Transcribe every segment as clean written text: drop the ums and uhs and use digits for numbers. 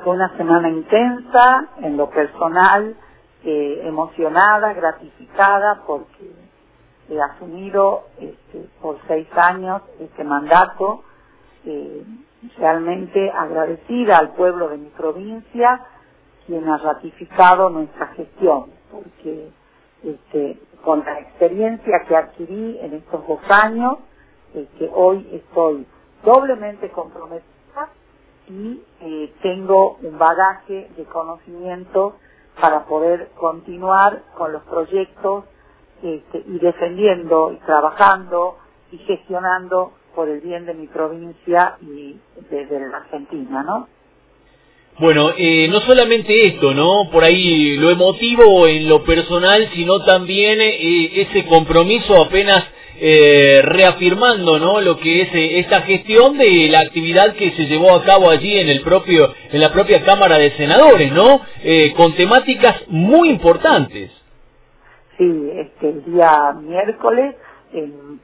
fue una semana intensa en lo personal, emocionada, gratificada, porque he asumido por 6 años este mandato, realmente agradecida al pueblo de mi provincia, quien ha ratificado nuestra gestión, porque con la experiencia que adquirí en estos 2 años, hoy estoy doblemente comprometida y tengo un bagaje de conocimientos para poder continuar con los proyectos y defendiendo y trabajando y gestionando por el bien de mi provincia y de la Argentina, ¿no? Bueno, no solamente esto, ¿no? Por ahí lo emotivo en lo personal, sino también ese compromiso apenas reafirmando, ¿no? Lo que es esta gestión de la actividad que se llevó a cabo allí en la propia Cámara de Senadores, ¿no? Con temáticas muy importantes. Sí, el día miércoles, en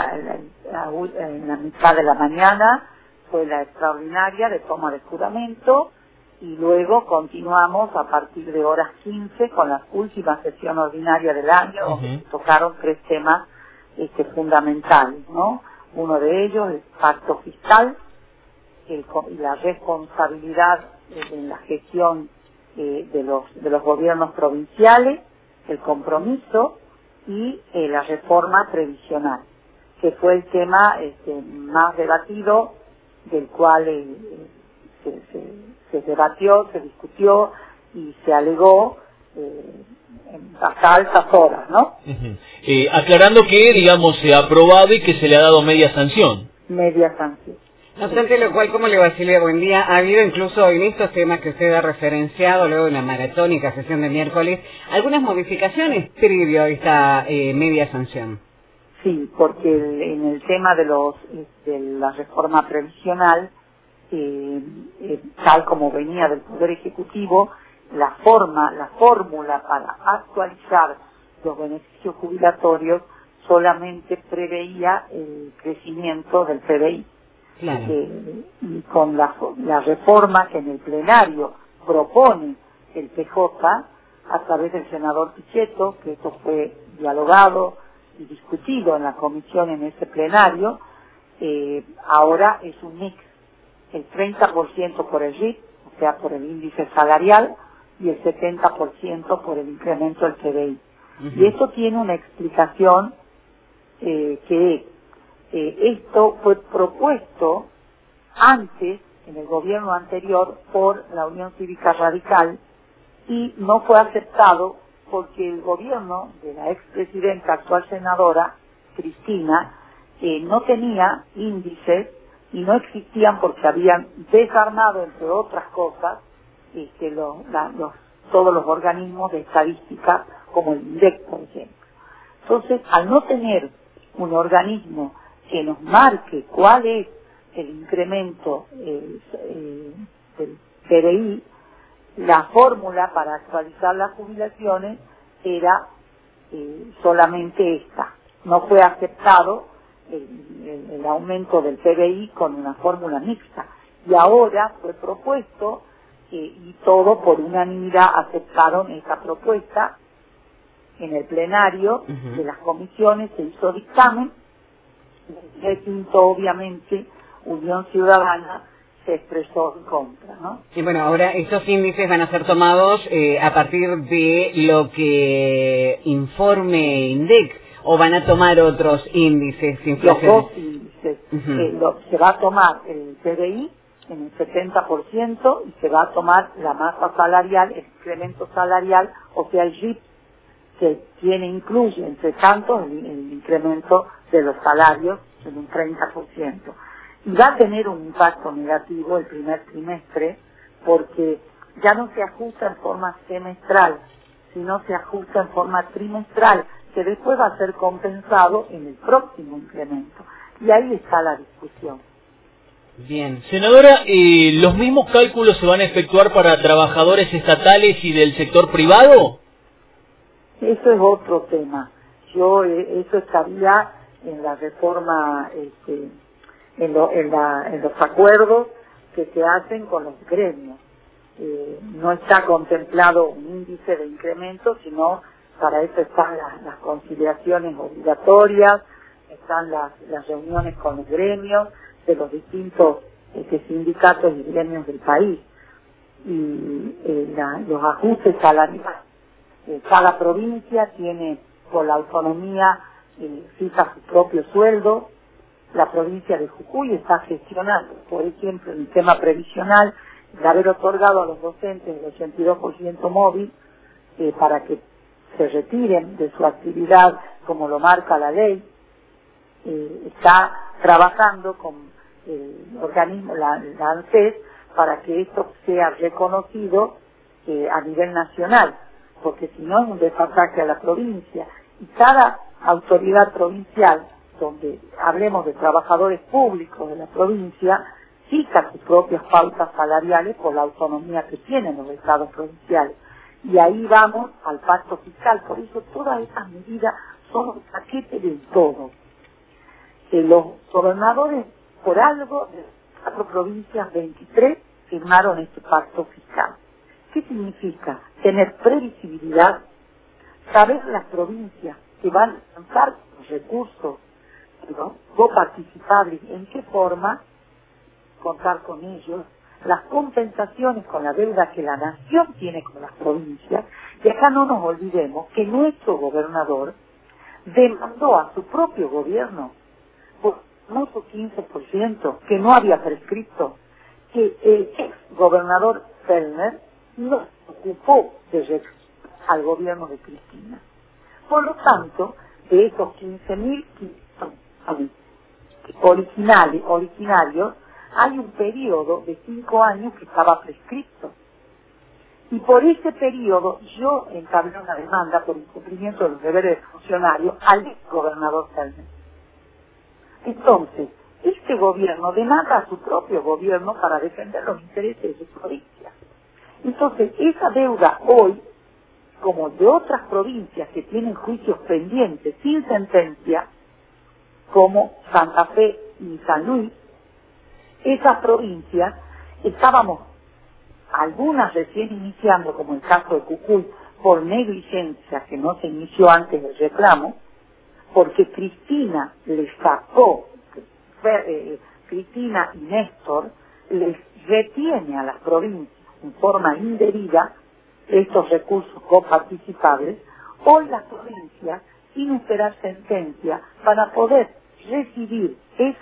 la mitad de la mañana, fue la extraordinaria de toma de juramento, y luego continuamos a partir de horas 15 con la última sesión ordinaria del año, donde se tocaron 3 temas fundamentales, ¿no? Uno de ellos, el pacto fiscal, y la responsabilidad en la gestión de los gobiernos provinciales, el compromiso y la reforma previsional, que fue el tema más debatido, del cual se debatió, se discutió y se alegó hasta altas horas, ¿no? Aclarando que, digamos, se ha aprobado y que se le ha dado media sanción. Media sanción. No obstante lo cual, ¿cómo le va, Silvia? Buen día. Ha habido incluso en estos temas que usted ha referenciado, luego de una maratónica sesión de miércoles, algunas modificaciones previo a esta media sanción. Sí, porque en el tema de la reforma previsional, tal como venía del Poder Ejecutivo, la fórmula para actualizar los beneficios jubilatorios solamente preveía el crecimiento del PBI. Claro. Y con la reforma que en el plenario propone el PJ, a través del senador Pichetto, que esto fue dialogado y discutido en la comisión en ese plenario, ahora es un mix, el 30% por el RIT, o sea, por el índice salarial, y el 70% por el incremento del PBI. Y esto tiene una explicación que esto fue propuesto antes, en el gobierno anterior, por la Unión Cívica Radical, y no fue aceptado porque el gobierno de la expresidenta, actual senadora, Cristina, no tenía índices y no existían porque habían desarmado, entre otras cosas, todos los organismos de estadística, como el INDEC, por ejemplo. Entonces, al no tener un organismo que nos marque cuál es el incremento del PBI, la fórmula para actualizar las jubilaciones era solamente esta. No fue aceptado el aumento del PBI con una fórmula mixta. Y ahora fue propuesto, y todo por unanimidad aceptaron esa propuesta. En el plenario de las comisiones se hizo dictamen, recinto, obviamente, Unión Ciudadana se expresó en contra, ¿no? Y bueno, ahora estos índices van a ser tomados a partir de lo que informe INDEC, o van a tomar otros índices Los 2 índices. Se va a tomar el PBI en el 70% y se va a tomar la masa salarial, el incremento salarial, o sea, el RIP, que incluye, entre tanto, el incremento de los salarios en un 30%. Y va a tener un impacto negativo el primer trimestre, porque ya no se ajusta en forma semestral, sino se ajusta en forma trimestral, que después va a ser compensado en el próximo incremento. Y ahí está la discusión. Bien. Senadora, ¿los mismos cálculos se van a efectuar para trabajadores estatales y del sector privado? Eso es otro tema. Eso estaría en la reforma, en los acuerdos que se hacen con los gremios. no está contemplado un índice de incremento, sino para eso están las conciliaciones obligatorias, están las reuniones con los gremios de los distintos sindicatos y gremios del país, y los ajustes salariales. Cada provincia tiene, por la autonomía, fija su propio sueldo. La provincia de Jujuy está gestionando, por ejemplo, el tema previsional, de haber otorgado a los docentes el 82% móvil para que se retiren de su actividad como lo marca la ley. Está trabajando con el organismo, la ANSES, para que esto sea reconocido a nivel nacional, porque si no es un desfasaje a la provincia, y cada autoridad provincial, donde hablemos de trabajadores públicos de la provincia, fija sus propias pautas salariales por la autonomía que tienen los estados provinciales. Y ahí vamos al pacto fiscal. Por eso todas estas medidas son un paquete del todo. Los gobernadores, por algo, de las 4 provincias, 23, firmaron este pacto fiscal. ¿Qué significa? Tener previsibilidad, saber las provincias que van a alcanzar los recursos coparticipables, en qué forma contar con ellos, las compensaciones con la deuda que la nación tiene con las provincias, y acá no nos olvidemos que nuestro gobernador demandó a su propio gobierno por famoso 15% que no había prescrito, que el ex gobernador Fellner no se ocupó de recurrir al gobierno de Cristina. Por lo tanto, de esos 15.000 originarios, hay un periodo de 5 años que estaba prescrito. Y por ese periodo yo entablé una demanda por incumplimiento de los deberes de funcionario al gobernador Fellner. Entonces, este gobierno demanda a su propio gobierno para defender los intereses de su provincia. Entonces, esa deuda hoy, como de otras provincias que tienen juicios pendientes sin sentencia, como Santa Fe y San Luis, esas provincias estábamos, algunas recién iniciando, como el caso de Jujuy, por negligencia que no se inició antes del reclamo, porque Cristina les sacó, Cristina y Néstor les retiene a las provincias en forma indebida estos recursos coparticipables. Hoy las provincias, sin esperar sentencia, van a poder recibir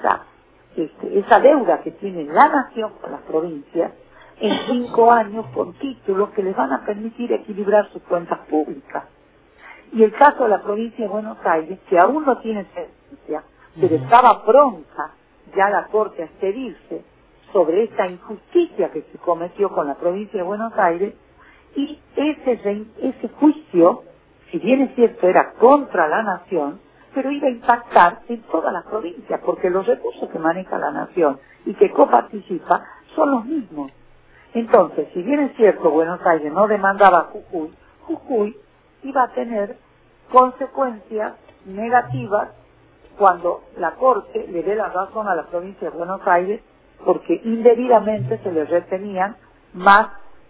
esa deuda que tiene la nación con las provincias en 5 años con títulos que les van a permitir equilibrar sus cuentas públicas. Y el caso de la provincia de Buenos Aires, que aún no tiene sentencia, pero estaba pronta ya la Corte a expedirse sobre esta injusticia que se cometió con la provincia de Buenos Aires, y ese juicio, si bien es cierto, era contra la nación, pero iba a impactar en todas las provincias, porque los recursos que maneja la nación y que coparticipa son los mismos. Entonces, si bien es cierto, Buenos Aires no demandaba a Jujuy, Jujuy iba a tener consecuencias negativas cuando la Corte le dé la razón a la provincia de Buenos Aires, porque indebidamente se le retenían más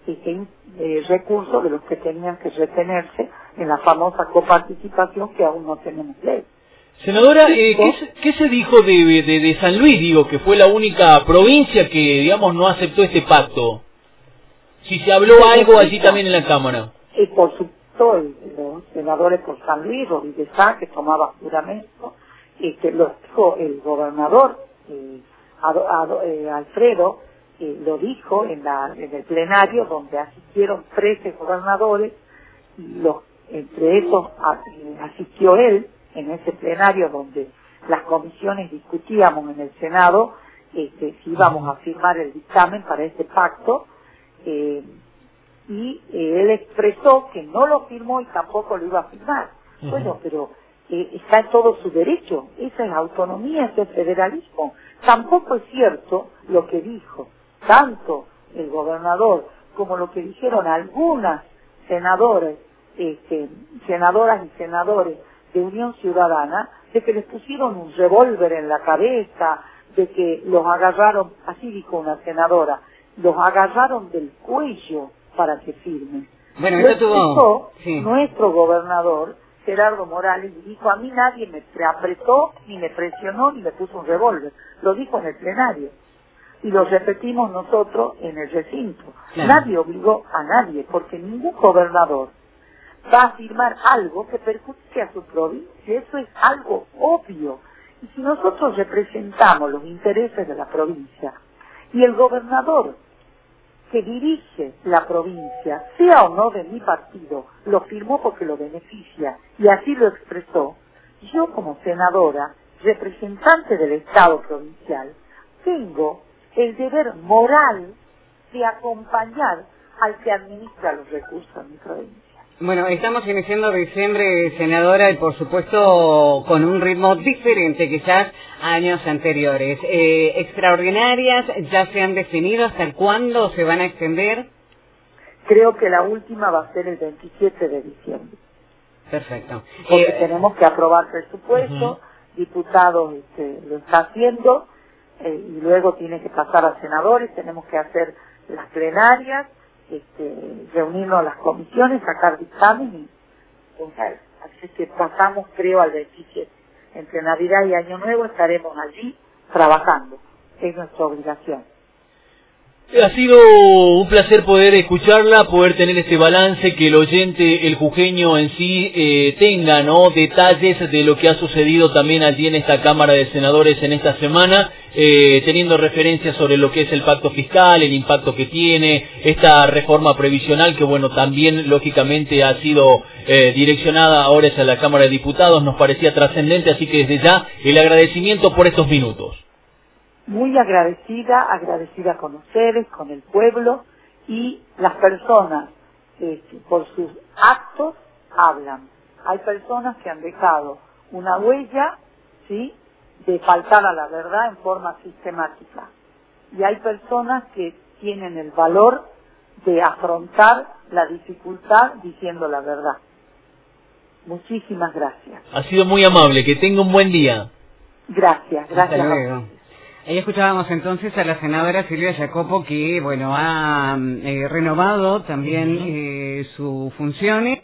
recursos de los que tenían que retenerse en la famosa coparticipación, que aún no tenemos ley. Senadora, ¿qué se dijo de San Luis, digo, que fue la única provincia que, digamos, no aceptó este pacto? Si se habló algo allí también en la Cámara. Por supuesto, los senadores por San Luis, Rodríguez Sá, que tomaba juramento, lo dijo el gobernador Alfredo, lo dijo en el plenario donde asistieron 13 gobernadores, y entre esos asistió él en ese plenario donde las comisiones discutíamos en el Senado si íbamos a firmar el dictamen para este pacto, y él expresó que no lo firmó y tampoco lo iba a firmar. Bueno, pero está en todo su derecho, esa es autonomía, ese es federalismo. Tampoco es cierto lo que dijo tanto el gobernador como lo que dijeron algunas senadoras y senadores de Unión Ciudadana, de que les pusieron un revólver en la cabeza, de que los agarraron, así dijo una senadora, los agarraron del cuello para que firmen. Bueno, Lo eso tuvo... expresó nuestro gobernador, Gerardo Morales, y dijo: a mí nadie me apretó, ni me presionó, ni me puso un revólver. Lo dijo en el plenario. Y lo repetimos nosotros en el recinto. Claro. Nadie obligó a nadie, porque ningún gobernador va a firmar algo que perjudique a su provincia. Eso es algo obvio. Y si nosotros representamos los intereses de la provincia, y el gobernador que dirige la provincia, sea o no de mi partido, lo firmó porque lo beneficia, y así lo expresó, yo como senadora, representante del Estado provincial, tengo el deber moral de acompañar al que administra los recursos de mi provincia. Bueno, estamos iniciando diciembre, senadora, y por supuesto con un ritmo diferente quizás a años anteriores. ¿Extraordinarias ya se han definido hasta cuándo se van a extender? Creo que la última va a ser el 27 de diciembre. Perfecto. Porque tenemos que aprobar presupuesto, diputados lo está haciendo, y luego tiene que pasar a senadores, tenemos que hacer las plenarias, reunirnos a las comisiones, sacar dictamen y así que pasamos, creo, al 27. Entre Navidad y Año Nuevo estaremos allí trabajando. Es nuestra obligación. Ha sido un placer poder escucharla, poder tener este balance, que el oyente, el jujeño en sí, tenga, ¿no?, detalles de lo que ha sucedido también allí en esta Cámara de Senadores en esta semana, teniendo referencias sobre lo que es el pacto fiscal, el impacto que tiene, esta reforma previsional que, bueno, también lógicamente ha sido direccionada ahora hacia la Cámara de Diputados, nos parecía trascendente, así que desde ya el agradecimiento por estos minutos. Muy agradecida con ustedes, con el pueblo, y las personas por sus actos hablan. Hay personas que han dejado una huella, ¿sí?, de faltar a la verdad en forma sistemática. Y hay personas que tienen el valor de afrontar la dificultad diciendo la verdad. Muchísimas gracias. Ha sido muy amable, que tenga un buen día. Gracias. Hasta luego. Ahí escuchábamos entonces a la senadora Silvia Jacopo, que, bueno, ha renovado también sus funciones.